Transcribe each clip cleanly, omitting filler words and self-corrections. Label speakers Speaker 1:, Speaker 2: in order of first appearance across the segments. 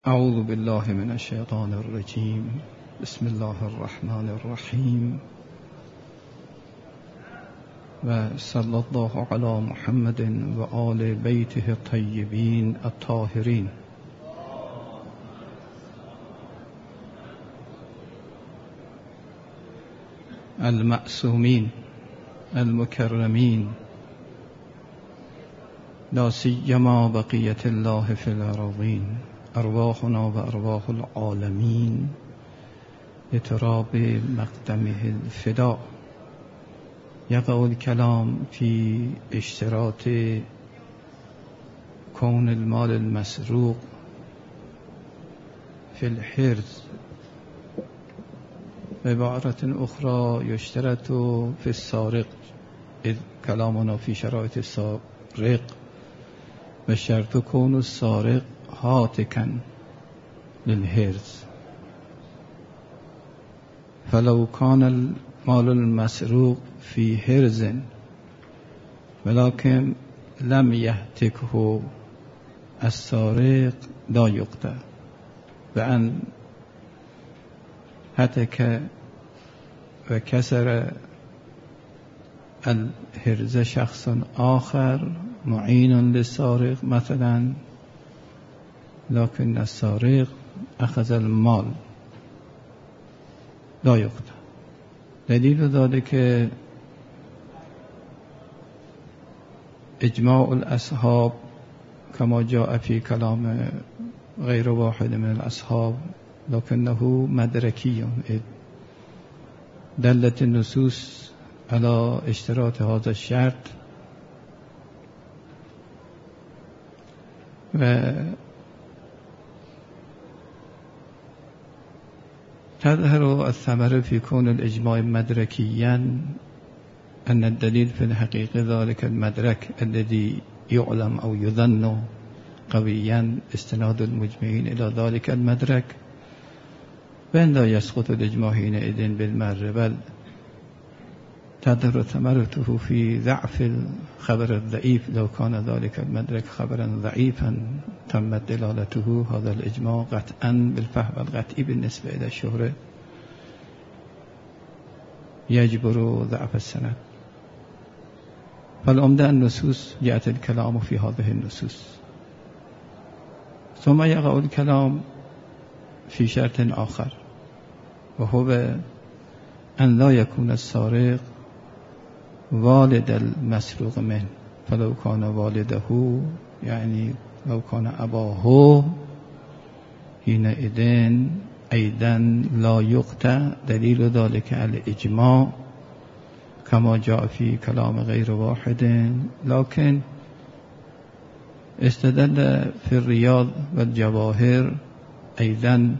Speaker 1: اعوذ بالله من الشیطان الرجیم. بسم الله الرحمن الرحیم و صلی الله علی محمد و آل بیته الطیبین الطاهرین. المعصومین المکرمین، لا سیما بقیة الله فی الارضین، ارواحنا و ارواح العالمین لتراب مقدمه الفداء. یقع الکلام فی اشتراط کون المال المسروق فی الحرز. بعبارة اخرى يشترط في السارق، اذ كلامنا في شرائط السارق، وشرط كون السارق هاتكا للحرز. فلو كان المال المسروق في حرز ولكن لم يهتكه السارق لا يقطع، وأن هتك وكسر الحرز شخص آخر معين للسارق مثلا، لكن السارق أخذ المال لا يقطع. دليل ذلك إجماع الأصحاب كما جاء في كلام غير واحد من الأصحاب، لكنه مدركي، دلت النصوص على اشتراط هذا الشرط. و تظهر الثمرة في كون الإجماع مدركيا أن الدليل في الحقيقة ذلك المدرك الذي يعلم أو يظن قويا استناد المجمعين إلى ذلك المدرك، وإن لا يسقط الإجماع حينئذ بالمرة، بل تظهر ثمرته في ضعف الخبر الضعيف. لو كان ذلك المدرك خبرا ضعيفا تمت دلالته هذا الإجماع قطعا بالفهم القطعي بالنسبة إلى الشهرة يجبر ضعف السند. فالعمدة النصوص جاءت الكلام في هذه النصوص. ثم يقع الكلام في شرط آخر، وهو أن لا يكون السارق والد المسروق منه. فلو كان والده، يعني لو كان أباه، حينئذ أيضا لا يقطع. دليل ذلك الإجماع كما جاء في كلام غير واحد، لكن استدل في الرياض والجواهر أيضا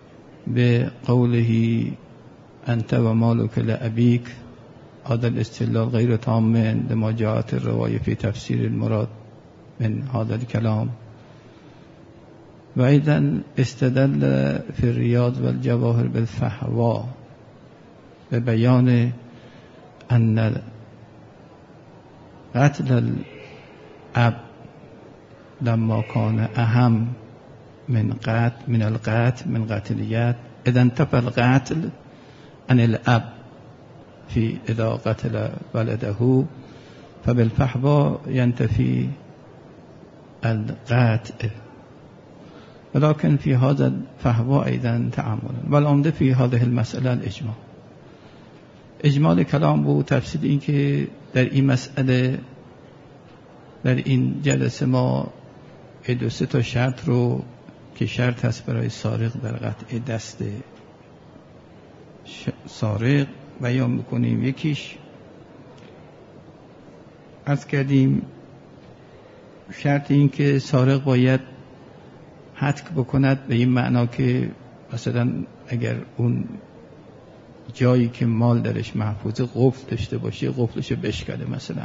Speaker 1: بقوله أنت ومالك لأبيك. هذا الاستدلال غير تام لما جاءت الرواية في تفسير المراد من هذا الكلام. وأيضا استدل في الرياض والجواهر بالفحوى ببيان أن قتل الأب لما كان أهم من القتل من قتليات، إذا انتفى القتل عن الأب إذا قتل ولده، فبالفحوى ينتفي القتل. ولكن في هذا الفحوى أيضا تعامل. والعمده في هذه المسألة الإجماع. اجمال کلام بود تفصیل این که در این مسئله، در این جلسه ما 2 تا شرط رو که شرط هست برای سارق در قطع دست سارق بیان میکنیم. یکیش عرض کردیم شرط این که سارق باید هتک بکند، به این معنا که مثلا اگر اون جایی که مال درش محفوظه قفل داشته باشه، قفلش بشکنه مثلا،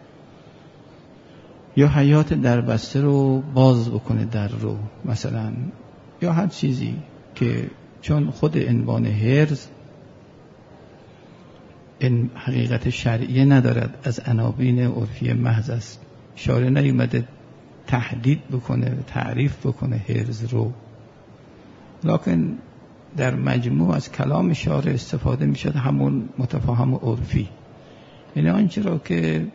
Speaker 1: یا حیات در بسته رو باز بکنه در رو مثلا، یا هر چیزی که چون خود عنوان حرز این حقیقت شرعیه ندارد، از عناوین عرفی محض است. شارع نیومده تحدید بکنه، تعریف بکنه حرز رو، لکن در مجموع از کلام شارع استفاده می شد همون متفاهم عرفی، یعنی آنچه را که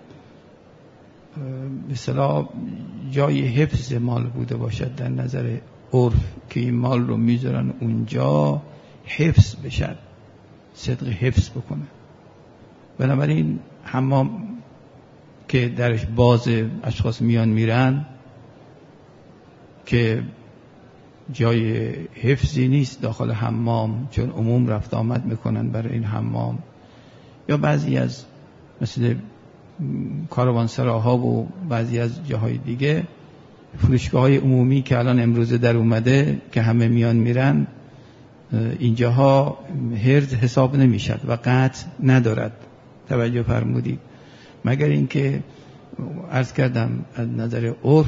Speaker 1: به اصطلاح جای حفظ مال بوده باشد در نظر عرف که این مال رو میذارن اونجا حفظ بشد، صدق حفظ بکنه. بنابراین حمام که درش باز اشخاص میان میرن که جای حفظی نیست داخل حمام، چون عموم رفت آمد میکنن برای این حمام، یا بعضی از مثل کاروانسراها و بعضی از جاهای دیگه فروشگاه‌های عمومی که الان امروزه در اومده که همه میان میرن، اینجاها هرز حساب نمیشد و قطع ندارد. توجه فرمودید؟ مگر اینکه عرض کردم از نظر عرف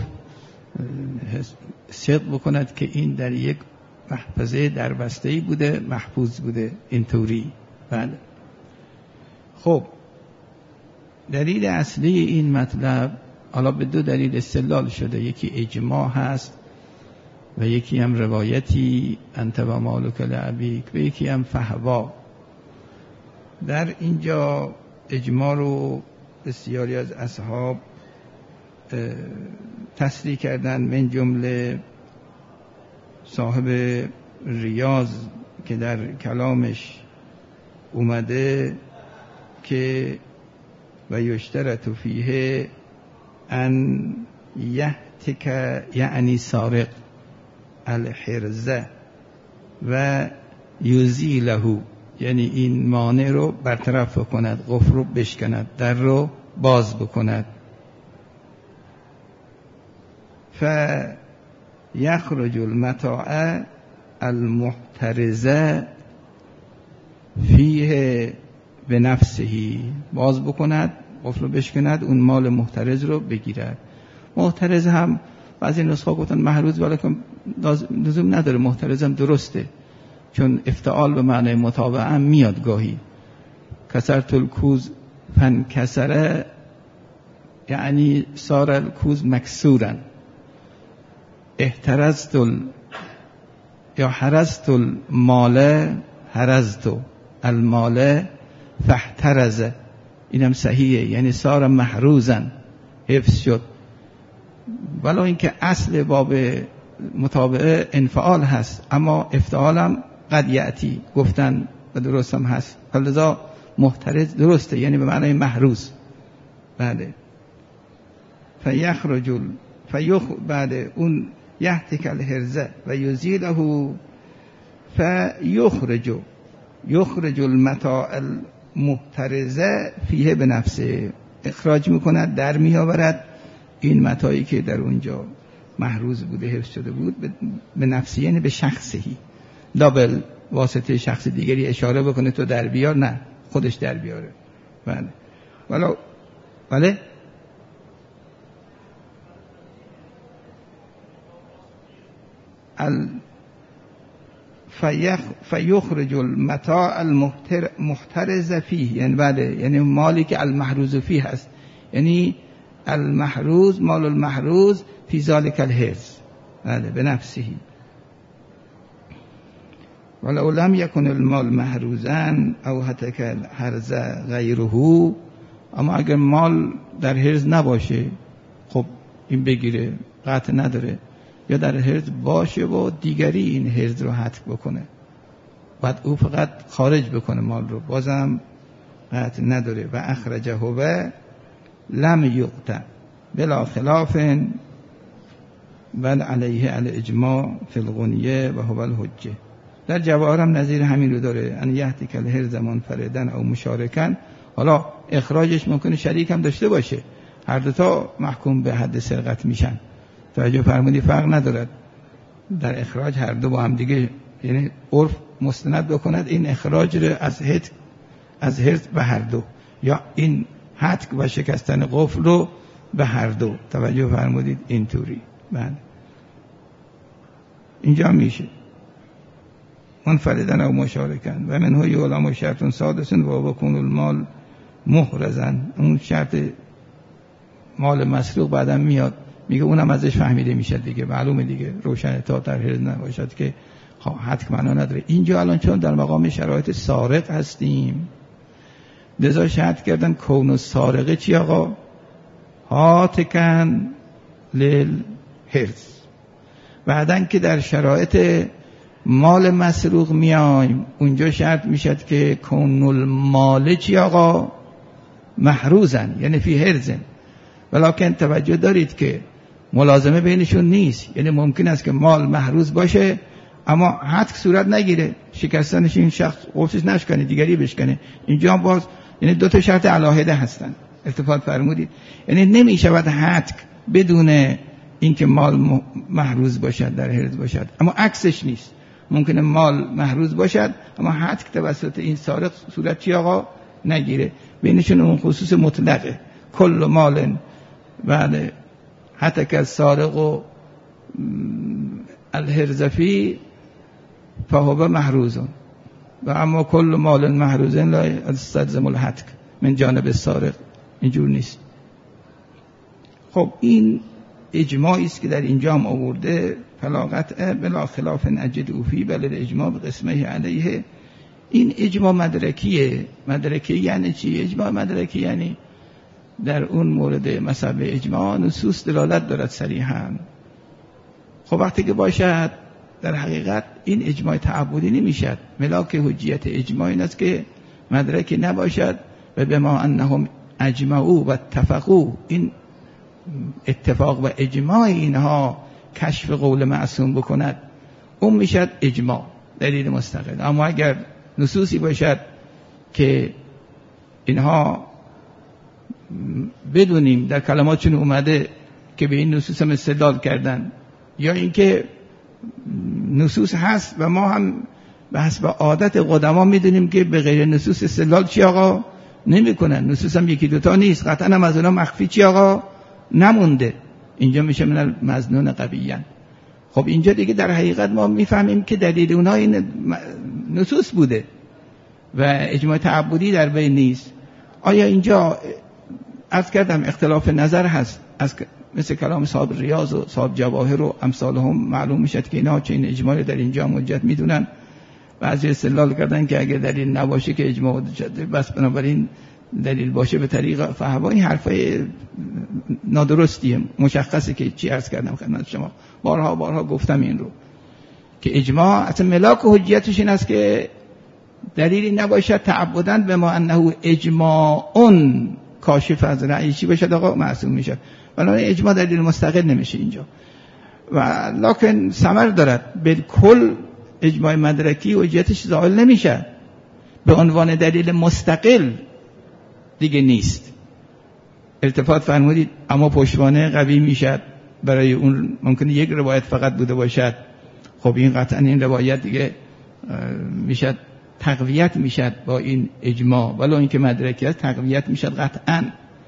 Speaker 1: صدق بکند که این در یک محفظه دربسته‌ای بوده، محفوظ بوده اینطوری. بله. خب دلیل اصلی این مطلب حالا به دو دلیل استدلال شده، یکی اجماع هست و یکی هم روایتی انت و مالک لابیک و یکی هم فهوا. در اینجا اجماع رو بسیاری از اصحاب تصریح کردن، من جمله صاحب ریاض که در کلامش اومده که و یشترط فیه ان یهتک یعنی سارق الحرزه و یزیله، یعنی این مانع رو برطرف کند، قفل رو بشکند، در رو باز بکند. فیخرج المتاع المحترزه فیه به نفسهی، باز بکند، قفل رو بشکند، اون مال محترز رو بگیرد. محترز هم بعضی نسخه گفتن محروز، ولی لزوم نداره، محترز هم درسته، چون افتعال به معنی متابعه هم میاد گاهی. کسرت الکوز فن کسره یعنی صار الکوز مکسورن، احترزت یا حرزت المال حرزت المال فاحترزه، اینم صحیحه، یعنی صار محروزن، حفظ شد. ولی اینکه اصل باب متابعه انفعال هست، اما افتعال هم قد یعتی گفتن و درست هم هست، فلذا محترز درسته، یعنی به معنی محروز. بله. فیخرج بعد اون یهتک الحرزه و یزیله یخرج المتاع المحترزه فیه به نفسه، اخراج میکند، در میآورد این متاعی که در اونجا محروز بوده، حفظ شده بود، به نفسی، یعنی به شخصی، لا به واسطه شخص دیگری اشاره بکنه تو در بیار، نه، خودش در بیاره. بله. بله. فیخرج المتاع المحترز فیه، یعنی بله، یعنی مالی که المحروز فیه هست، یعنی المحروز، مال المحروز فی ذالک الحرز، بله، به نفسه. ولو لم یکن المال محروزا او هتک الحرز غیره، اما اگر مال در حرز نباشه، خب این بگیره، قطع نداره، یا در حرز باشه و دیگری این حرز رو حتک بکنه، بعد او فقط خارج بکنه مال رو، بازم قطع نداره. و اخرجه و لم یقطع بلا خلاف بل علیه الاجماع فی الغنیه و هو الحجه. در جواهر هم نظیر همین رو داره، ان یهتک الحرز منفردن او مشارکن. حالا اخراجش ممکنه شریک هم داشته باشه، هر دو تا محکوم به حد سرقت میشن. توجه فرمودی؟ فرق ندارد در اخراج، هر دو با هم دیگه، یعنی عرف مستند بکند این اخراج رو از حرز به هر دو، یا این حتک و شکستن قفل رو به هر دو. توجه فرمودید؟ اینطوری. بله. اینجا میشه منفردن او مشارکن و منه یعلم شرط سادس و بکون المال محرزن. اون شرط مال مسروق بعدم میاد، میگه اونم ازش فهمیده میشه دیگه، معلومه دیگه، روشن تا در حرز نباشد که حتک معنا نداره. اینجا الان چون در مقام شرایط سارق هستیم، لذا شرط کردن کون السارقه چی آقا؟ هاتکن للحرز. بعدن که در شرایط مال مسروق میایم، اونجا شرط میشد که کون المال چی آقا؟ محروزن، یعنی فی حرزن. ولیکن توجه دارید که ملازمه بینشون نیست، یعنی ممکن است که مال محروز باشه اما حتک صورت نگیره، شکستنش این شخص قفلش نشکنه دیگری بشکنه. اینجا باز یعنی دو تا شرط علاهده هستن. التفات فرمودید، یعنی نمیشود حتک بدون اینکه مال محروز باشد، در حرز باشد، اما عکسش نیست. ممکنه مال محروز باشد اما حتک توسط این سارق صورت چی آقا؟ نگیره. بینشون اون خصوص مطلقه، کل مال بعد حتک السارق و الحرز فی فهو محروز و اما کل مال محروز لا یستلزم الحتک من جانب السارق. اینجور نیست. خب این اجماعی است که در اینجا هم آورده، فلا قطع بلا خلاف نجد فی بل الاجماع بقسمه علیه. این اجماع مدرکیه. مدرکی یعنی چی؟ اجماع مدرکی یعنی در اون مورد مذهب اجماع نصوص دلالت دارد صریحاً. خب وقتی که باشد در حقیقت این اجماع تعبدی نمیشد. ملاک حجیت اجماع این است که مدرکی نباشد و بما انهم اجمعوا و اتفقوا، این اتفاق و اجماع اینها کشف قول معصوم بکند، اون میشد اجماع، دلیل مستقل. اما اگر نصوصی باشد که اینها بدونیم در کلماتشون اومده که به این نصوص هم استدلال کردن، یا اینکه نصوص هست و ما هم به حسب عادت قدما میدونیم که به غیر نصوص استدلال چی آقا نمی کنن، نصوص هم یکی دوتا نیست، قطعا هم از اونا مخفی چی آقا نمونده. اینجا میشه من المظنون قویان. خب اینجا دیگه در حقیقت ما میفهمیم که دلیل اونها این نصوص بوده و اجماع تعبدی در بین نیست. آیا اینجا عرض کردم اختلاف نظر هست، از مثل کلام صاحب ریاض و صاحب جواهر و امثالهم معلوم میشد که اینا چه این اجماع در اینجا حجت میدونن. بعضی استدلال کردن که اگر دلیل نباشه که اجماع شده، بس بنابراین دلیل باشه به طریق فهوا. این حرفای نادرستیه، مشخصه که چی عرض کردم خدمت شما، بارها گفتم این رو که اجماع اصلا ملاک حجیتش این است که دلیلی نباشه تعبداً به ما انه اجماعون کاشف از رأی چی باشد آقا معصوم میشه. ولی اجماع دلیل مستقل نمیشه اینجا، و لکن ثمر دارد. بالکل اجماع مدرکی حجیتش زائل نمیشه، به عنوان دلیل مستقل دیگه نیست. التفات فرمودید. اما پشتوانه قوی میشد برای اون، ممکنه یک روایت فقط بوده باشد. خب این قطعا این روایت دیگه میشد تقویت میشد با این اجماع، ولی اینکه مدرکی است تقویت میشد قطعا.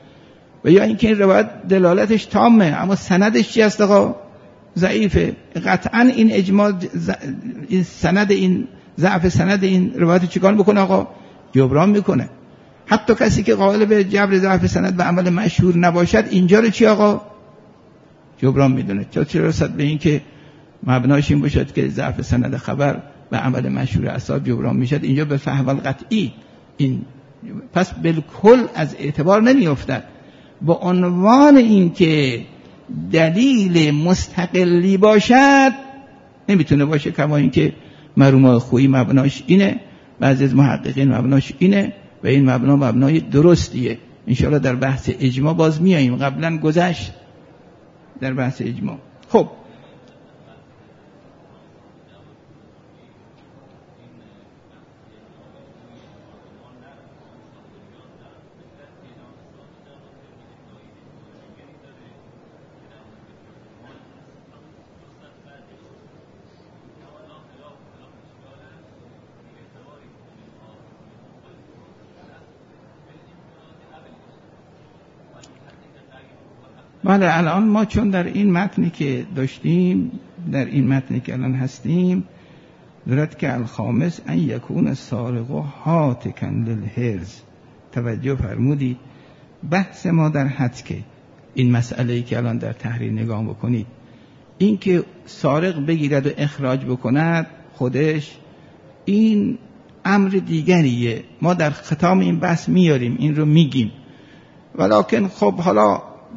Speaker 1: و یا اینکه این روایت دلالتش تامه اما سندش چی است آقا؟ ضعیفه. قطعا این اجماع این سند، این ضعف سند این روایت چیکار میکنه آقا؟ جبران میکنه. حتی کسی که قائل به جبر ضعف سند به عمل مشهور نباشد، اینجا رو چی آقا؟ جبران میدونه. چه رسد به این که مبناش این باشد که ضعف سند خبر به عمل مشهور اصحاب جبران میشد، اینجا به فهم القطعی این پس بالکل از اعتبار نمیافتد. با عنوان این که دلیل مستقلی باشد نمیتونه باشه، کما این که مرحوم خویی مبناش اینه، بعضی از محققین مبناش اینه و این مبنای درستیه. انشاءالله در بحث اجماع باز میاییم، قبلا گذشت در بحث اجماع. خب بله، الان ما چون در این متنی که داشتیم، در این متنی که الان هستیم، دارد که الخامس ان یکون السارق هاتکا للحرز. توجه فرمودید، بحث ما در حتکه این مسئله‌ای که الان در تحریر نگاه بکنید، این که سارق بگیرد و اخراج بکند خودش، این امر دیگریه. ما در ختام این بحث میاریم، این رو میگیم، ولکن خب حالا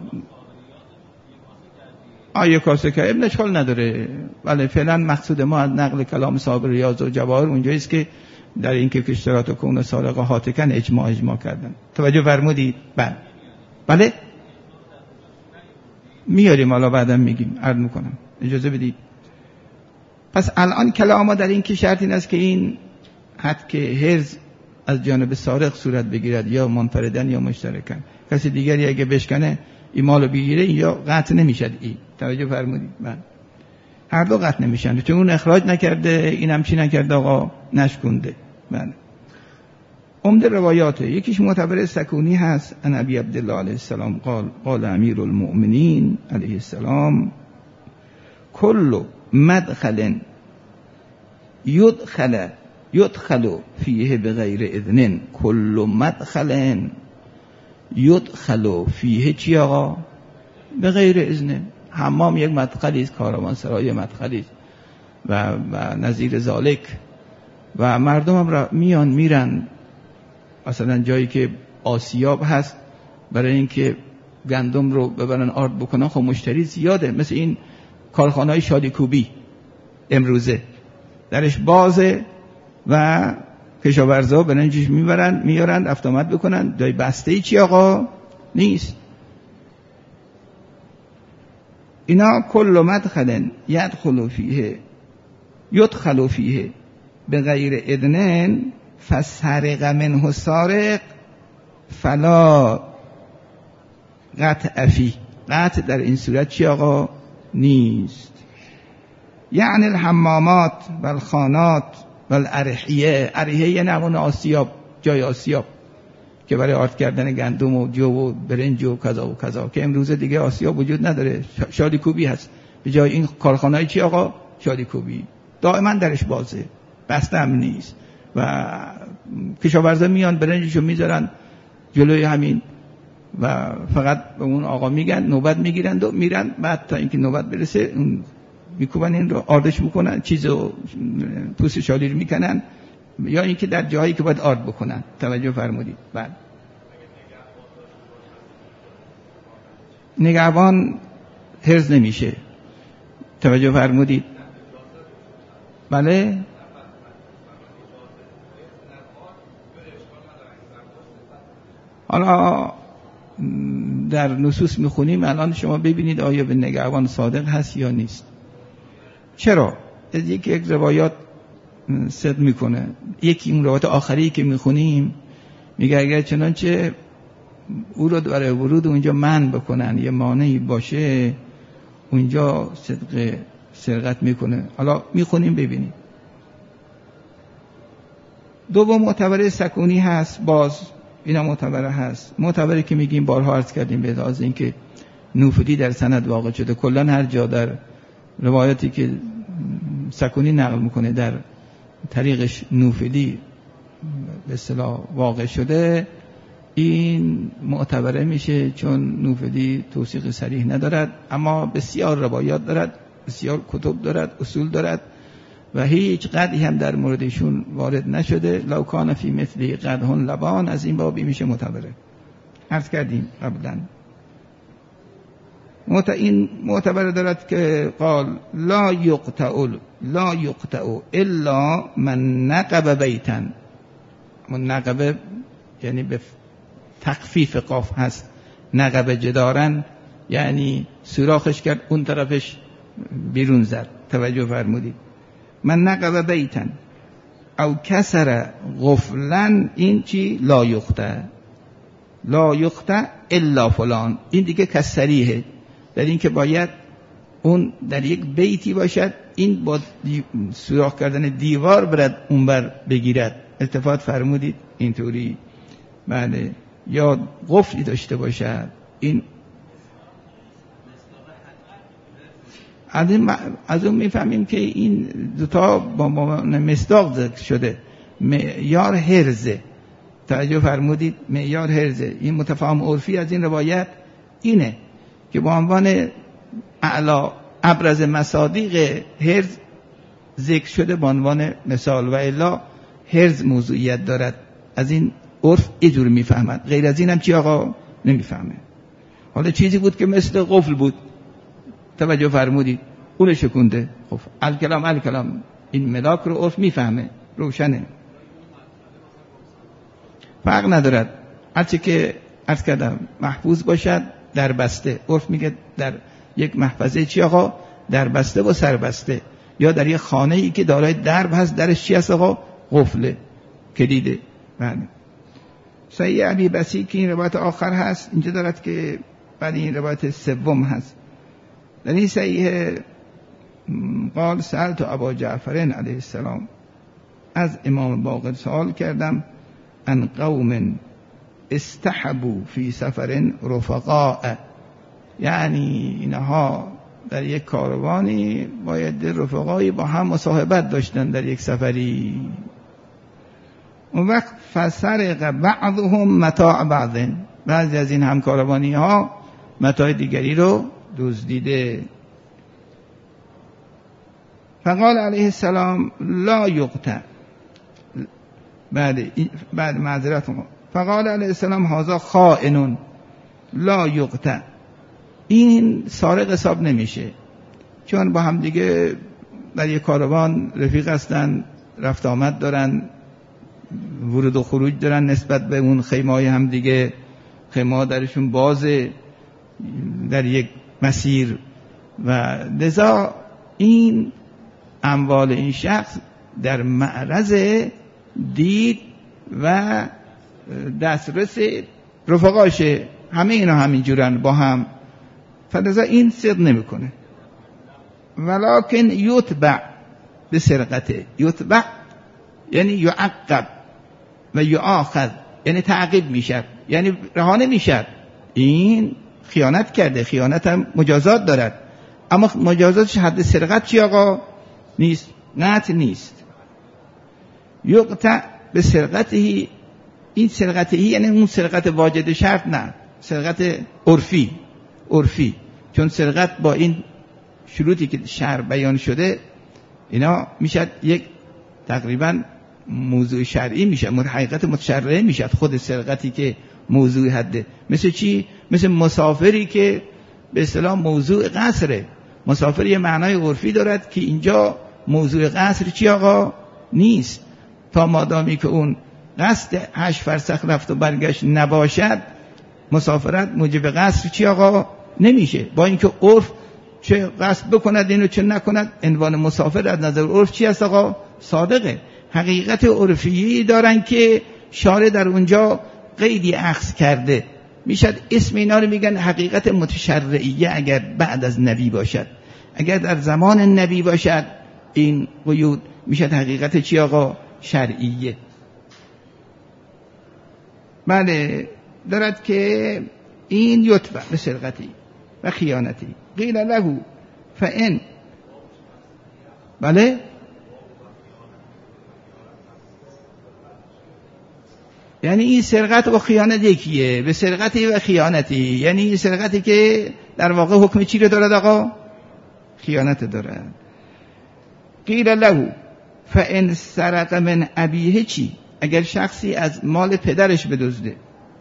Speaker 1: آیه کاسه که ابن اشکال نداره، ولی فعلا مقصود ما از نقل کلام صاحب ریاض و جواهر اونجاییست که در این که اشتراط کون سارق هاتکن اجماع کردن. توجه فرمودید؟ بله میاریم، حالا بعدم میگیم، عرض میکنم، اجازه بدید. پس الان کلام ما در این که شرط این است که این حد که حرز از جانب سارق صورت بگیرد، یا منفردن یا مشترکن، کسی دیگری اگه بشکنه این مالو بگیره یا قطع نمیشد. این توجه فرمودید؟ من هر دو قطع نمیشن، چون اون اخراج نکرده، اینم چی نکرده، آقا نشکنده. من عمده روایاته، یکیش معتبر سکونی هست، ان ابی عبدالله علیه السلام قال امیر المؤمنین علیه السلام کل مدخل یدخل فیه بغیر اذن، کل مدخل یدخل فیه چی آقا؟ بغیر اذن. حمام یک مدخلی است، کاروانسرای مدخلی است و نظیر ذالک، و مردم هم میان میرن، مثلا جایی که آسیاب هست برای اینکه گندم رو ببرن آرد بکنن، خب مشتری زیاده، مثل این کارخانه‌های شادیکوبی امروزه درش بازه و کشاورزا برنجش میبرن میارن رفت آمد بکنن، جای بسته ای چی آقا نیست. اینا کل مدخل یدخل فیه بغیر اذن فسرق منه سارق فلا قطع فی، قطع در این صورت چی آقا نیست. یعنی الحمامات و الخانات و الارحیه، ارحیه یه نمون آسیاب، جای آسیاب که برای آرد کردن گندم و جو و برنج و کذا و کذا، که امروزه دیگه آسیاب وجود نداره، شادیکوبی هست به جای این کارخانه‌ای چی آقا؟ شادیکوبی دائما درش بازه، بسته هم نیست و کشاورزا میان برنجشو میذارن جلوی همین و فقط به اون آقا میگن، نوبت میگیرند و میرن، بعد تا اینکه نوبت برسه اون میکوبن این رو آردش میکنن، چیزو پوست شالی رو میکنن، یا اینکه در جایی که باید آرد بکنن. توجه فرمودید؟ بعد نگهبان حرز نمیشه. توجه فرمودید؟ بله حالا در نصوص میخونیم، الان شما ببینید آیا به نگهبان صادق هست یا نیست. چرا؟ از یک روایات صدق میکنه، یکی اون روایات آخری که میخونیم میگه اگر چنانچه او رو برای ورود اونجا منع بکنن، یه مانعی باشه، اونجا صدق سرقت میکنه. حالا میخونیم ببینیم. دوم معتبر سکونی هست، باز اینا معتبر هست، معتبری که میگیم بارها عرض کردیم به از این که نوفلی در سند واقع شده، کلا هر جا در روایاتی که سکونی نقل میکنه در طریقش نوفلی به اصطلاح واقع شده، این معتبره میشه، چون نوفلی توثیق صریح ندارد، اما بسیار روایات دارد، بسیار کتب دارد، اصول دارد و هیچ قدحی هم در موردشون وارد نشده. لو کان فی مثلی قدح لبان، از این بابی میشه معتبره. عرض کردیم قبلا. این معتبر دارد که قال لا یقطع الا من نقب بیتا. من نقب یعنی به تخفیف قاف هست، نقب جدارن یعنی سوراخش کرد اون طرفش بیرون زد. توجه فرمودید؟ من نقب بیتا او کسر غفلن، این چی؟ لا یقطع الا فلان، این دیگه کسریه، در این که باید اون در یک بیتی باشد، این با سوراخ کردن دیوار برد اونور بگیرد. التفات فرمودید؟ اینطوری. بله. یا قفلی داشته باشد. این از اون میفهمیم که این دوتا با مصداق ذکر شده. معیار حرزه. توجه فرمودید؟ معیار حرزه. این متفاهم عرفی از این روایت اینه که با عنوان اعلی ابرز مصادیق هرز ذکر شده به عنوان مثال، و الا هرز موضوعیت دارد. از این عرف اینجور میفهمد، غیر از این هم چی آقا نمیفهمه. حالا چیزی بود که مثل قفل بود، توجه فرمودید، اون شکونده. خب الکلام این ملاک رو عرف میفهمه، روشنه، فرق ندارد. هرچی که عرض کردم محفوظ باشد در بسته. عرف میگه در یک محفظه چی آقا؟ در بسته و سربسته، یا در یک خانه ای که دارای درب هست، درش چی هست آقا؟ قفله، کلیده. بله. صحیح ابی بسی که این روایت آخر هست اینجا دارد که بعد این روایت سوم هست. در این صحیح قال سألت ابا جعفر علیه السلام، از امام باقر سوال کردم، ان قوم استحبوا فی سفر رفقاء، یعنی اینها در یک کاروانی باید رفقایی با هم مصاحبت داشتن در یک سفری. اون وقت فسرق بعضهم متاع بعض، بعضی از این همکاروانی ها متاع دیگری رو دزدیده. فقال علیه السلام لا یقطع، بعد معذرت، فقال علیه السلام هذا خائن لا یقطع، این سارق حساب نمیشه، چون با هم دیگه در یک کاروان رفیق هستن، رفت آمد دارن، ورود و خروج دارن نسبت به اون خیمه‌های هم دیگه، خیمه درشون بازه در یک مسیر، و لذا این اموال این شخص در معرض دید و دسترس رفقاشه، همه اینا همینجورن با هم، فلذا این صدق نمیکنه. ولکن یتبع به سرقته، یتبع یعنی یعقب و یؤاخذ، یعنی تعقیب میشد، یعنی رها نمیشد. این خیانت کرده، خیانت هم مجازات دارد، اما مجازاتش حد سرقت چی آقا؟ نیست، قطع نیست. یقطع به سرقته، این سرقته یعنی اون سرقت واجد شرط نه، سرقت عرفی، چون سرقت با این شروطی که شرع بیان شده اینا میشد یک تقریبا موضوع شرعی میشه، حقیقت متشرعه میشه خود سرقتی که موضوع حده. مثل چی؟ مثل مسافری که به اصطلاح موضوع قصره. مسافر یه معنای عرفی دارد که اینجا موضوع قصر چی آقا؟ نیست. تا مادامی که اون قصد 8 فرسخ رفت و برگشت نباشد، مسافرت موجب قصر چی آقا؟ نمیشه. با اینکه عرف چه قصد بکند اینو چه نکند، عنوان مسافر از نظر عرف چی است آقا؟ صادقه. حقیقت عرفی دارن که شارع در اونجا قیدی اخذ کرده، میشد اسم اینا رو میگن حقیقت متشرعیه اگر بعد از نبی باشد. اگر در زمان نبی باشد این قیود میشد حقیقت چی آقا؟ شرعیه. بله، دارد که این یتبع به سرقتی و خیانتی. قیل له فان، بله، یعنی این سرقت و خیانت یکیه، به سرقتی و خیانتی، یعنی این سرقتی که در واقع حکم چی رو دارد آقا؟ خیانت دارد. قیل له فان سرق من ابیه، چی؟ اگر شخصی از مال پدرش بدزده.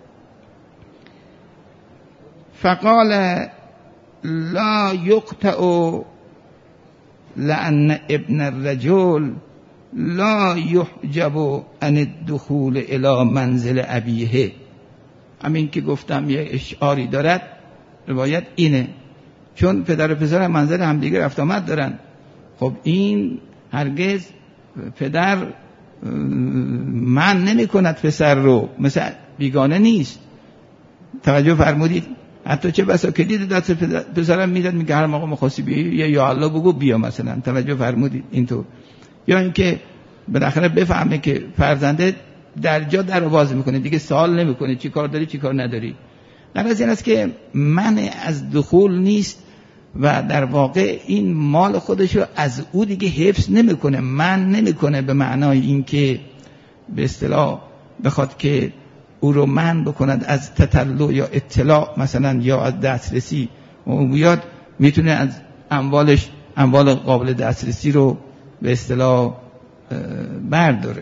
Speaker 1: فقال لا یقطع لأن ابن الرجل لا یحجب عن الدخول الى منزل ابیه. همین که گفتم یه اشعاری دارد، روایت اینه، چون پدر و پسر منزل همدیگه رفت آمد دارن. خب این هرگز پدر من نمی کند پسر رو، مثل بیگانه نیست. توجه فرمودید؟ حتی چه بسا کلید دست پسرم میداد، میگه هر موقع مخواستی بیا یا الله بگو بیا مثلا. توجه فرمودید؟ اینطور. یا اینکه بالاخره بفهمه که فرزنده در جا در رو باز میکنه، دیگه سوال نمیکنه چی کار داری چی کار نداری. غرض این است که منع از دخول نیست و در واقع این مال خودش رو از او دیگه حفظ نمیکنه، من نمیکنه، به معنای این که به اصطلاح بخواد که او رو من بکند از تطلع یا اطلاع مثلا یا از دسترسی. بیاد میتونه از اموال قابل دسترسی رو به اصطلاح برداره.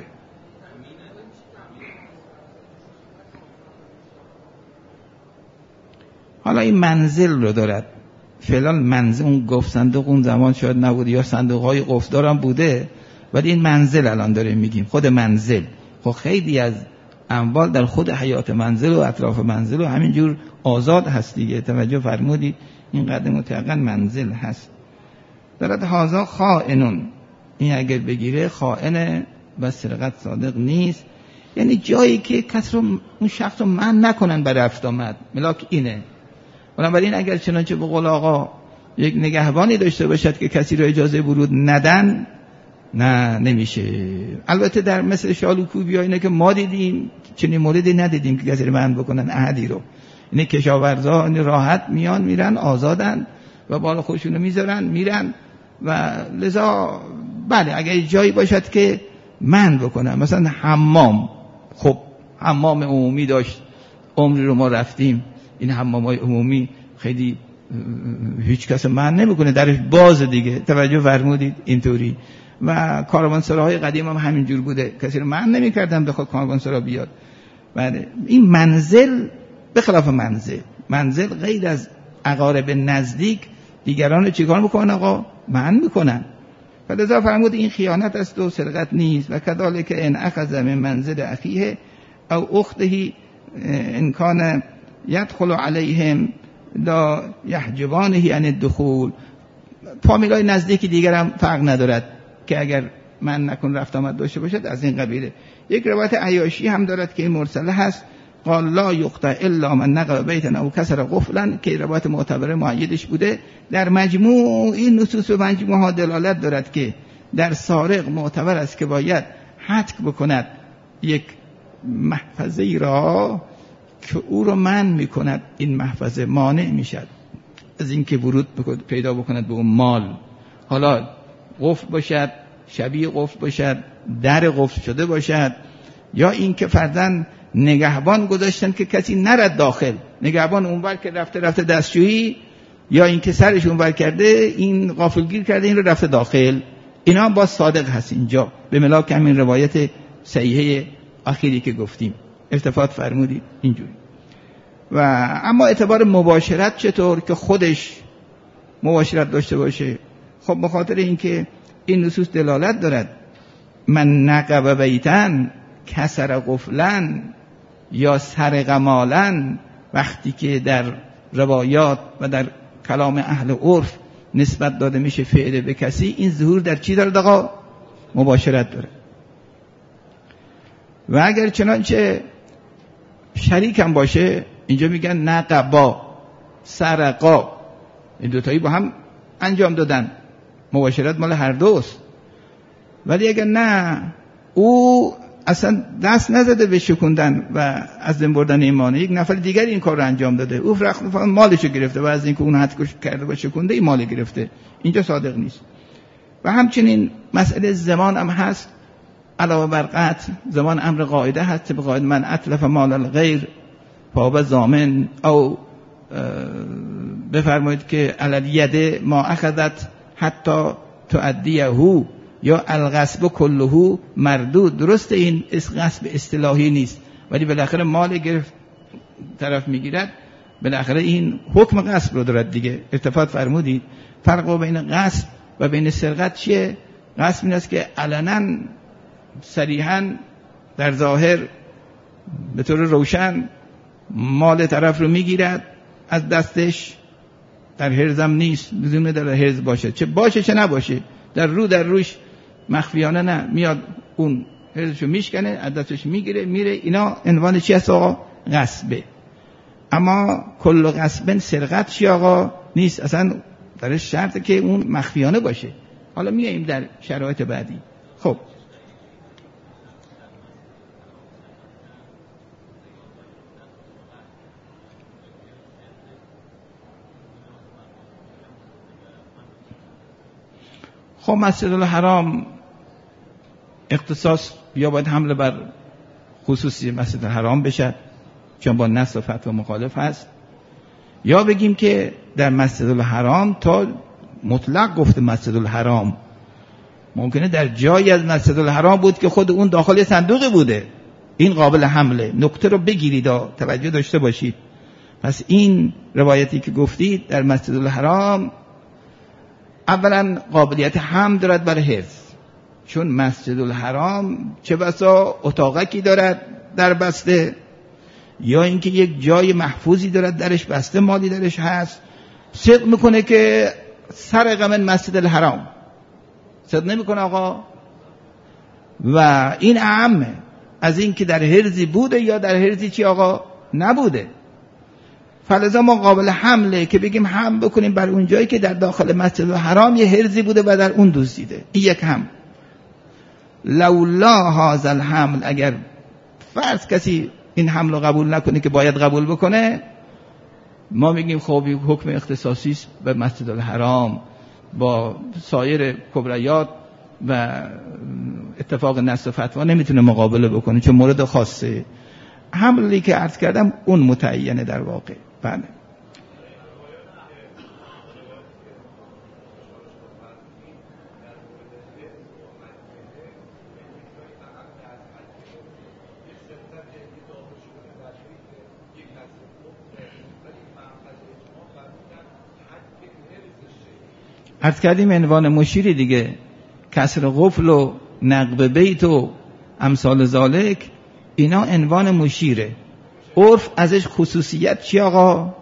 Speaker 1: حالا این منزل رو دارد. فعلا منزل، اون گفت صندوق اون زمان شاید نبوده یا صندوق‌های قفل‌دار هم بوده، ولی این منزل الان داره میگیم، خود منزل. خب خیلی از اموال در خود حیات منزل و اطراف منزل و همینجور آزاد هست دیگه. توجه فرمودید این قدر متعقل منزل هست. دارد هازا خائنون، این اگر بگیره خائنه و سرقت صادق نیست، یعنی جایی که کس رو اون شخص رو منع نکنن برای رفت آمد، ملاک اینه. بنابراین اگر چنانچه به قول آقا یک نگهبانی داشته باشد که کسی رو اجازه ورود ندن، نه نمیشه. البته در مثل شالوکوبی ها اینه که ما دیدیم چنین موردی ندیدیم که کسی رو منع بکنن احدی رو. اینه کشاورزا راحت میان میرن آزادن و بالا خودشونو میذارن میرن و لذا بله اگر جایی باشد که منع بکنن، مثلا حمام، خب حمام عمومی داشت عمری رو ما رفتیم، این حمام‌های عمومی خیلی هیچ کس منع نمیکنه، درش باز دیگه. توجه فرمودید اینطوری. و کاروانسراهای قدیم هم همینجور بوده، کسی رو منع نمی‌کردن بخواد کاروانسرا بیاد. بله این منزل به خلاف منزل غیر از اقارب نزدیک دیگران رو چیکار میکنن آقا؟ منع میکنن. فلذا فرمود این خیانت است و سرقت نیست. و کذالک ان اخذ من منزل اخیه او اخته ان کان یدخل علیهم لا یحجبانه عن الدخول. فامیلای نزدیکی دیگر هم فرق ندارد که اگر من نکن رفت آمد داشته باشد، از این قبیله. یک روایت عیاشی هم دارد که این مرسله هست، قال لا یقطع الا من نقب بیتا او کسر قفلا، که روایت معتبره مؤیدش بوده. در مجموع این نصوص و مجموع ها دلالت دارد که در سارق معتبر است که باید حتک بکند یک محفظه را که او رو منع میکند، این محفظه مانع میشد از اینکه ورود پیدا بکند به اون مال. حالا قفل باشد، شبیه قفل باشد، در قفل شده باشد، یا اینکه فرضاً نگهبان گذاشتن که کسی نرد داخل، نگهبان اونور که رفته دستشویی، یا اینکه سرش اونور کرده این غافلگیر کرده این رو رفته داخل. اینا هم باز صادق هست اینجا به ملاک همین روایت صحیحه اخیری که گفتیم. التفات فرمودید اینجوری. و اما اعتبار مباشرت چطور که خودش مباشرت داشته باشه؟ خب به خاطر اینکه این نصوص دلالت دارد من نقب بیتن کسر قفلن یا سرق مالن، وقتی که در روایات و در کلام اهل عرف نسبت داده میشه فعل به کسی، این ظهور در چی داره آقا؟ مباشرت داره. و اگر چنانچه شریک هم باشه، اینجا میگن نقبا سرقا، این دوتایی با هم انجام دادن، مباشرت مال هر دوست. ولی اگر نه او اصلا دست نزده به شکوندن و از دم بردن ایمانه، یک نفر دیگر این کار رو انجام داده، او فقط مالشو گرفته و از اینکه اون حدکش کرده و شکونده این مال گرفته، اینجا صادق نیست. و همچنین مسئله زمان هم هست، علاوه بر قطع زمان امر قاعده هست به قاعده من اتلف مال الغیر فهو ضامن، او بفرمایید که علی ید ما اخذت حتی تؤدیه، یا الغصب کله مردود. درسته این غصب اصطلاحی نیست، ولی بالاخره مال گرفت طرف میگیرد، بالاخره این حکم غصب رو دارد دیگه. التفات فرمودید فرق بین غصب و بین سرقت چیه؟ غصب این است که علنا صریحا در ظاهر به طور روشن مال طرف رو میگیرد از دستش، در حرزم نیست، لزوم در حرز باشه، چه باشه چه نباشه، در روش مخفیانه نه، میاد اون حرزشو میشکنه از دستش میگیره میره. اینا عنوان چی هست آقا؟ غصبه. اما کل غصبن سرقت چی آقا؟ نیست، اصلا درش شرطه که اون مخفیانه باشه. حالا میاییم در شرایط بعدی. خب مسجد الحرام اختصاص یا باید حمله بر خصوصی مسجد الحرام بشه، چون با نص و فتوا مخالف هست، یا بگیم که در مسجد الحرام تا مطلق گفته مسجد الحرام، ممکنه در جایی از مسجد الحرام بود که خود اون داخل صندوق بوده، این قابل حمله. نکته رو بگیرید، توجه داشته باشید. پس این روایتی که گفتید در مسجد الحرام اولا قابلیت حمل دارد برای حفظ، چون مسجد الحرام چه بسا اتاقکی دارد در بسته، یا اینکه یک جای محفوظی دارد درش بسته، مالی درش هست، صدق میکنه که سرق من مسجد الحرام، صدق نمیکنه آقا. و این اعمه از این که در حرزی بوده یا در حرزی چی آقا نبوده. فلذا ما قابل حمله که بگیم حمل بکنیم بر اون جایی که در داخل مسجد الحرام یه حرزی بوده و در اون دزدیده. این یک هم. لولا هذا الحمل، اگر فرض کسی این حمل رو قبول نکنه که باید قبول بکنه، ما میگیم خب حکم اختصاصی است به مسجد الحرام با سایر کبریات و اتفاق نص و فتوا نمیتونه مقابله بکنه چون مورد خاصه. حملی که عرض کردم اون متعینه در واقع. بله. عرض کردیم عنوان مشیری دیگه، کسر قفل و نقب بیت و امثال ذالک، اینا عنوان مشیره. عرف ازش خصوصیت چی آقا؟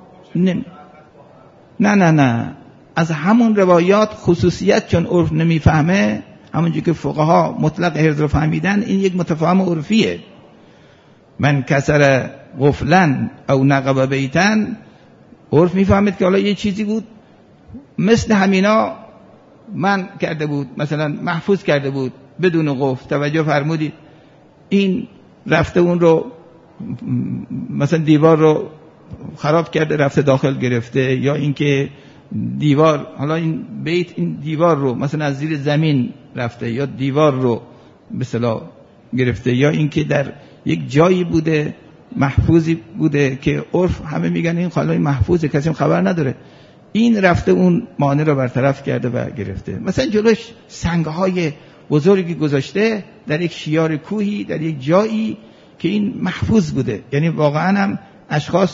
Speaker 1: نه از همون روایات خصوصیت، چون عرف نمیفهمه، همونجور که فقها مطلق حرز رو فهمیدن، این یک متفاهم عرفیه. من کسر قفلن او نقب بیتن، عرف میفهمید که حالا یه چیزی بود مثل همینا من کرده بود، مثلا محفوظ کرده بود بدون قفل. توجه فرمودید؟ این رفته اون رو مثلا دیوار رو خراب کرده رفته داخل گرفته، یا اینکه دیوار، حالا این بیت این دیوار رو مثلا از زیر زمین رفته یا دیوار رو به اصطلاح گرفته، یا اینکه در یک جایی بوده محفوظی بوده که عرف همه میگن این خالای محفوظه، کسی هم خبر نداره، این رفته اون مانع رو برطرف کرده و گرفته. مثلا جلوش سنگهای بزرگی گذاشته در یک شیار کوهی در یک جایی که این محفوظ بوده، یعنی واقعا هم اشخاص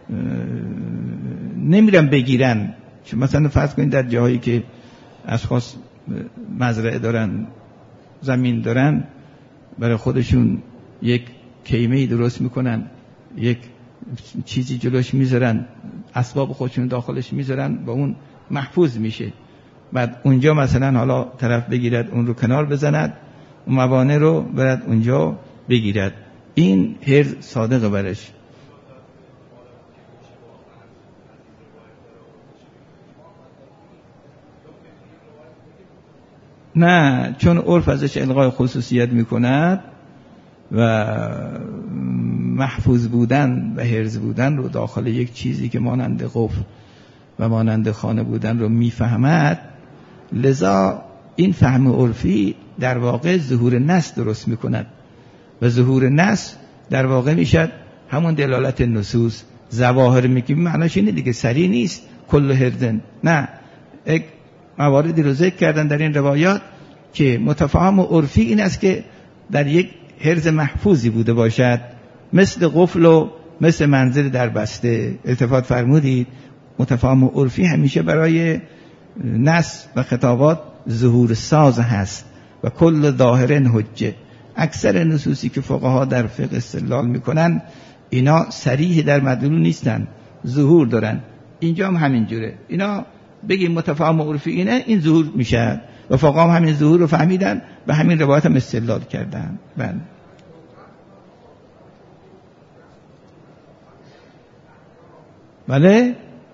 Speaker 1: نمیرن بگیرن. چون مثلا فرض کنید در جاهایی که اشخاص مزرعه دارن، زمین دارن، برای خودشون یک کیمه‌ای درست میکنن، یک چیزی جلوش میذارن، اسباب خودشون داخلش میذارن و اون محفوظ میشه. بعد اونجا مثلا حالا طرف بگیرد اون رو کنار بزند، اون موانع رو برد اونجا بگیرد، این حرز صادق برش. نه، چون عرف ازش الغای خصوصیت میکند و محفوظ بودن و حرز بودن رو داخل یک چیزی که مانند قفل و مانند خانه بودن رو میفهمد، لذا این فهم عرفی در واقع ظهور نص درست میکند و ظهور نص در واقع میشد همون دلالت نصوص. ظواهر میگیم معناش اینه دیگه، سری نیست کل حرزن، نه، یک مواردی رو ذکر کردن در این روایات که متفاهم عرفی این است که در یک حرز محفوظی بوده باشد، مثل قفل و مثل منزل در بسته. التفات فرمودید متفاهم عرفی همیشه برای نص و خطابات ظهور ساز هست و کل ظاهرن حجه. اکثر نصوصی که فقها در فقه استدلال میکنن اینا صریح در مدلول نیستن، ظهور دارن. اینجا هم همینجوره، اینا بگیم متفاهم عرفی اینه، این ظهور میشه و فقها هم همین ظهور رو فهمیدن و همین روایت هم استدلال کردن. بله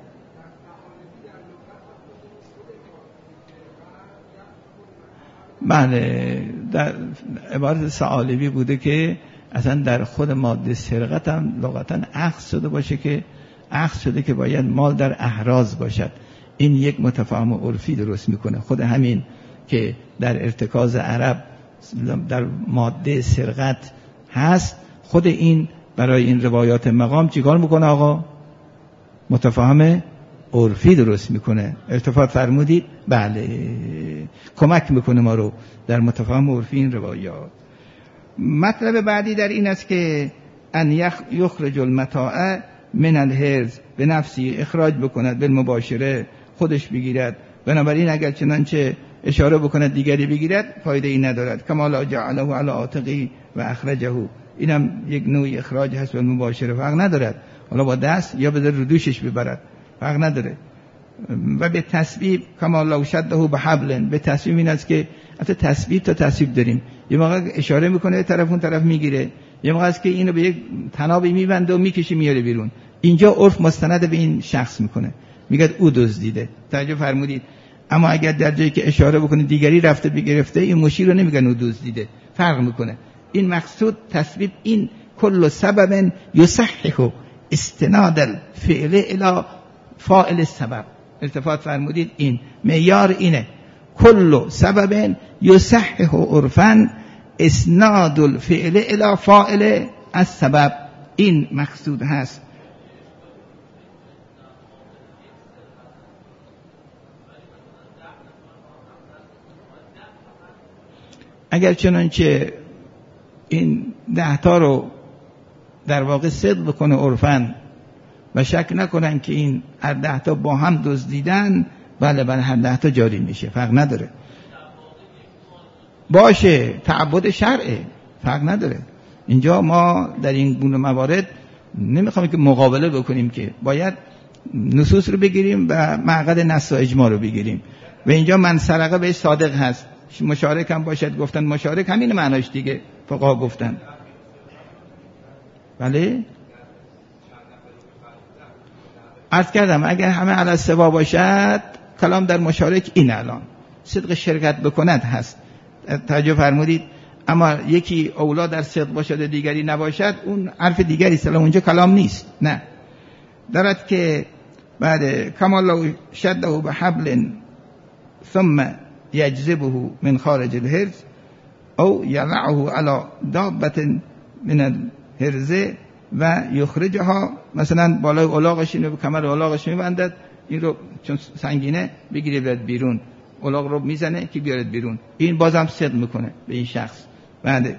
Speaker 1: بله، در عبارت ثعالبی بوده که اصلا در خود ماده سرقت هم لغتا اخذ شده باشه، که اخذ شده که باید مال در احراز باشد. این یک متفاهم عرفی درست میکنه. خود همین که در ارتکاز عرب در ماده سرقت هست، خود این برای این روایات مقام چیکار میکنه آقا؟ متفاهم عرفی درست میکنه. التفات فرمودید؟ بله، کمک میکنه ما رو در متفاهم عرفی این روایات. مطلب بعدی در این است که ان یخرج المتاع من الحرز، به نفسی اخراج بکند، بالمباشره خودش بگیرد. بنابراین اگر چنانچه اشاره بکند دیگری بگیرد فایده ای ندارد. کما لا جعله علی عاتقی و اخرجه، اینم یک نوع اخراج هست، بالمباشره فرق ندارد، حالا با دست یا بذار رو دوشش ببرد فرق نداره. و به تسبیب کما لو شده به حبل، به تسبیب این است که حتی تسبیب تا تسبیب داریم، یه موقع اشاره میکنه طرف اون طرف میگیره، یه موقع است که اینو به یک تنابی میبنده و میکشه میاره بیرون. اینجا عرف مستند به این شخص میکنه، میگه او دزدیده. توجه فرمودید؟ اما اگر در جایی که اشاره بکنه دیگری رفته بگرفته، این مشیر رو نمیگن او دزدیده، فرق میکنه. این مقصود تسبیب، این کل سبب یصحح استناد الفعل الی فاعل السبب. التفات فرمودید؟ این معیار اینه، کل سبب یصحح عرفا اسناد الفعل الی فاعل السبب، این مقصود هست. اگر چنانچه این 10 تا رو در واقع صدق بکنه عرفاً و شک نکنن که این هر 10 تا با هم دزدیدن، بله هر 10 تا جاری میشه، فرق نداره. باشه تعبد شرعه، فرق نداره. اینجا ما در این گونه موارد نمیخوایم که مقابله بکنیم، که باید نصوص رو بگیریم و معقد نص و اجماع رو بگیریم. و اینجا من سرقه به صادق هست، مشارک هم باشد، گفتن مشارک همین معناش دیگه، فقها گفتن. بله عرض کردم اگر همه علی السوا باشد، کلام در مشارک این الان صدق شرکت بکند هست. توجه فرمودید؟ اما یکی اولا در صدق باشد و دیگری نباشد، اون حرف دیگری سلام، اونجا کلام نیست. نه، دارد که بعد کما لو شده به حبل ثم یجذبه من خارج الحرز او یضعه علی دابة من الحرز و یخرجها، مثلا بالای الاغش اینو به کمر الاغش میبندد، این رو چون سنگینه بگیره بیاد بیرون، الاغ رو میزنه که بیارد بیرون، این بازم صدق میکنه به این شخص. بعد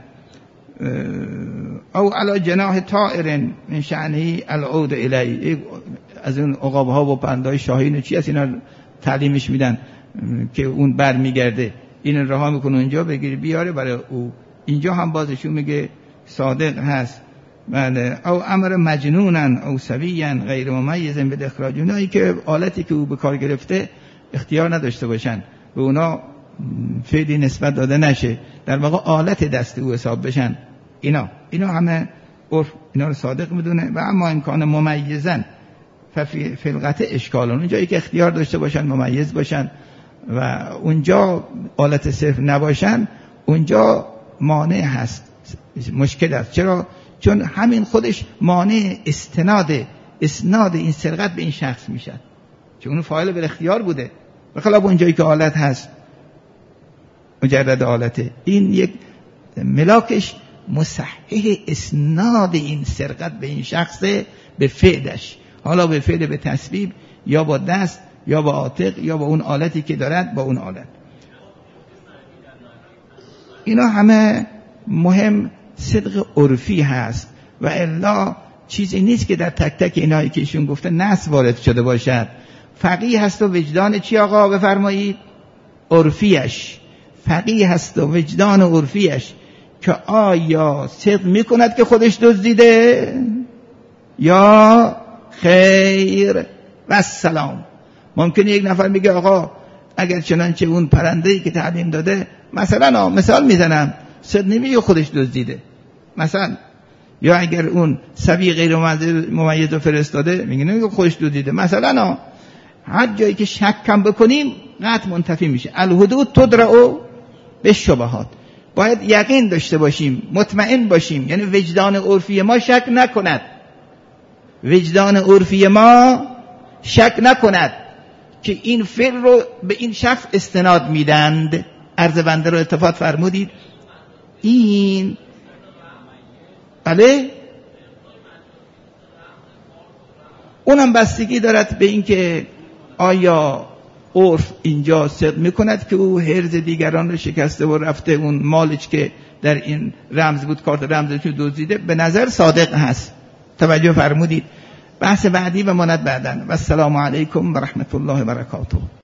Speaker 1: او علی جناح طائر من شأنه العود الی، از اون عقاب‌ها و پرنده‌های شاهین و چی از اینا تعلیمش میدن که اون بر میگرده، این رها میکنه اونجا بگیری بیاره برای او. اینجا هم بازشون میگه صادق هست. بله او امر مجنونن او سویًا غیر ممیز بالاخراج، اونایی که آلتی که او به کار گرفته اختیار نداشته باشن به اونا فعلی نسبت داده نشه، در واقع آلت دست او حساب بشن، اینا همه عرف اینا رو صادق میدونه. و اما امکان ممیزن فی القطع اشکالون، اونجایی که اختیار داشته باشن ممیز باشن و اونجا آلت صرف نباشن، اونجا مانع هست، مشکل است. چرا؟ چون همین خودش مانع اسناد این سرقت به این شخص میشه، چون اون فاعل به اختیار بوده، بخلاف اونجایی که آلت هست مجرد آلته. این یک ملاکش مصحح اسناد این سرقت به این شخص به فعلش، حالا به فعل به تسبیب یا با دست یا با عاتق یا با اون آلتی که دارد با اون آلت. اینا همه مهم صدق عرفی هست و الا چیزی نیست که در تک تک اینایی که ایشون گفته نص وارد شده باشد. فقیه هست و وجدان چی آقا بفرمایید؟ عرفیش. فقیه هست و وجدان عرفیش که آیا صدق میکند که خودش دزدیده یا خیر و السلام. ممکنه یک نفر میگه آقا اگر چنانچه اون پرنده‌ای که تعلیم داده، مثلا مثال میزنم، صدق نمیگه خودش دزدیده مثلا، یا اگر اون سبی غیر ممیز رو فرستاده میگه نمیگه خودش دزدیده مثلا. هر جایی که شک کم بکنیم قطع منتفی میشه. الحدود تدرع بالشبهات، باید یقین داشته باشیم، مطمئن باشیم، یعنی وجدان عرفی ما شک نکند، وجدان عرفی ما شک نکند که این فعل رو به این شخص استناد میدند. عرض بنده رو التفات فرمودید؟ این بله اونم بستگی دارد به اینکه آیا عرف اینجا صدق میکند که او حرز دیگران رو شکسته و رفته اون مالش که در این رمز بود، کارت رمزش رو دزدیده، به نظر صادق هست. توجه فرمودید. بحث بعدی و ماند بعدن. و السلام علیکم و رحمت الله و برکاته.